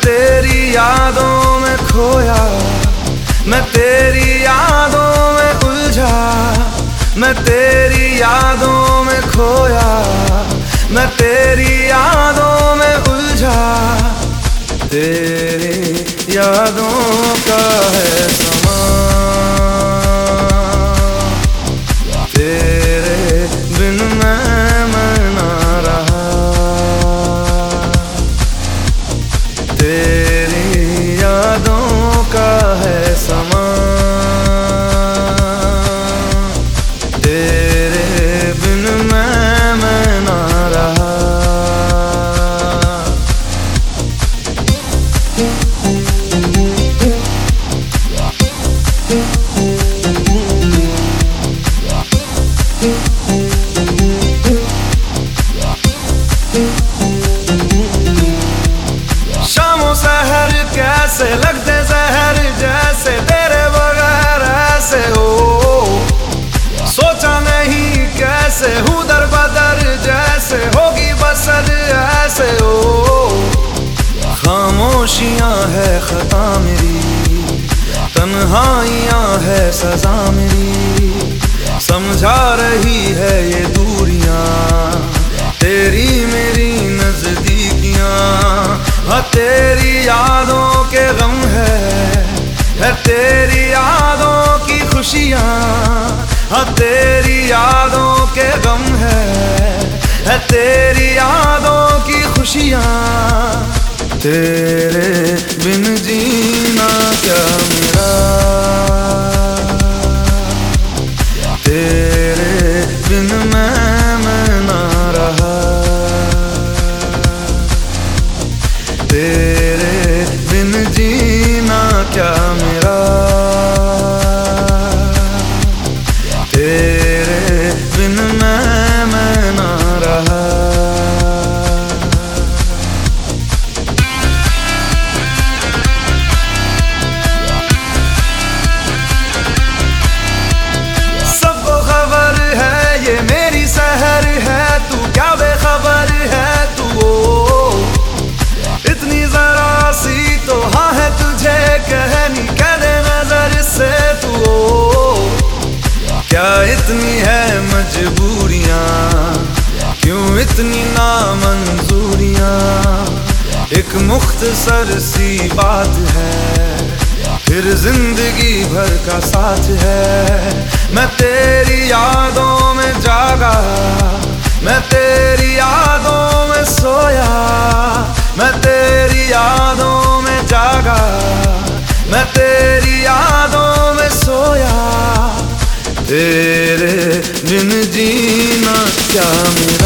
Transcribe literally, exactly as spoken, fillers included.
तेरी यादों में खोया, मैं तेरी यादों में उलझा, मैं तेरी यादों में खोया, मैं तेरी यादों में उलझा। तेरी यादों का है समा, तेरे बिन मैं मैं ना रहा। तेरी यादों का है समा, तेरे बिन मैं मैं ना रहा। शामों सहर कैसे लगते जहर, जैसे तेरे बगैर ऐसे हो। सोचा नहीं कैसे हूँ दर बदर, जैसे होगी बसर ऐसे हो। खामोशियाँ है खता मेरी, तन्हाइयाँ है सजा मेरी। समझा रही है ये दूरियां तेरी मेरी नजदीकियां। हाँ तेरी यादों के गम है, है तेरी यादों की खुशियां। हाँ तेरी यादों के गम है, है तेरी यादों की खुशियां। तेरे बिन जीना क्या मेरा, तेरे बिन मैं मैं ना रहा। तेरे बिन जीना क्या मेरा, तेरे बिन मैं मैं ना रहा। सबको खबर है ये मेरी सहर है, तू क्या बेखबर है तू ओ। इतनी जरा सी तो हाँ है तुझे कहनी, कह दे नजर से तू ओ। क्या इतनी है मजबूरियां, क्यों इतनी नामंजूरियां। एक मुख्तसर सी बात है, फिर जिंदगी भर का साथ है। मैं तेरी यादों में जागा, मैं तेरी यादों में सोया। मैं तेरी यादों में जागा, मैं तेरी यादों में सोया। तेरे बिन जीना क्या मेरा।